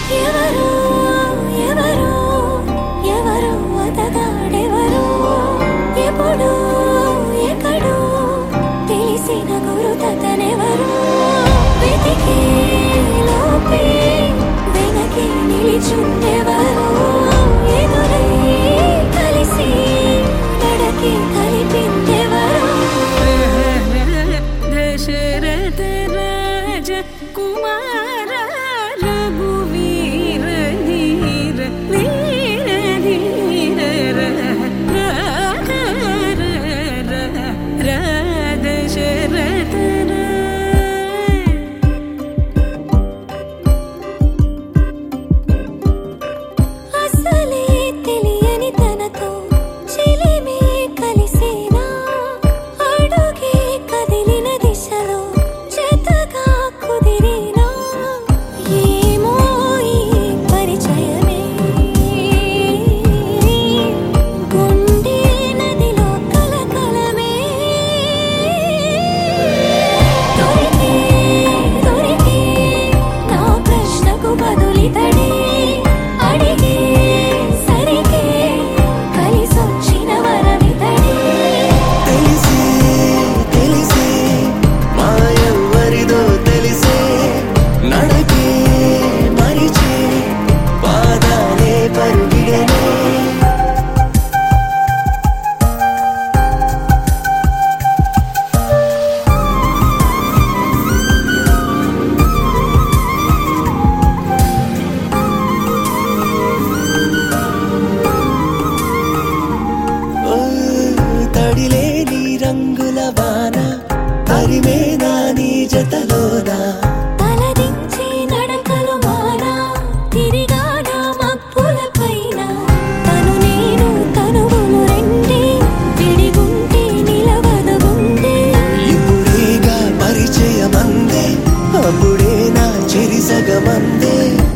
ఎవరు ఎవరు ఎవరు అతగాడెవరు ఎప్పుడు ఎక్కడో తెలిసిన గురుతతనెవరు వెతికే లోపే వెనకే నిలిచుండెవరు ఎదురై కలిసి నడకే కలిపిందెవరు దశరథ రాజ కుమార రఘువీర ధీర వీర ధీర దశరథ అసలే తెలియని తనతో చిలిమే కలిసేనా అడుగే కదిలిన దిశలో జతగా కుదిరినా ఏమో ఈ పరిచయమే గుండె నదిలో కలకలమే దొరికే దొరికే నా ప్రశ్నకు బదులితడే అడిగే సరిగే కలిసొచ్చిన వరమితడే తెలిసే తెలిసే మాయెవ్వరిదో తెలిసే నడకే మరిచే పాదాలే పరుగిడనే ఓ తడిలేని రంగుల వాన తరిమేనా నీ జతలోనా తలదించి నడకలు మానా తిరిగానా మబ్బుల పైన తను నేను తనువులు రెండే విడిగుంటే నిలవదు గుండె ఇప్పుడేగా పరిచయమందే అప్పుడే నా చెరిసగమందే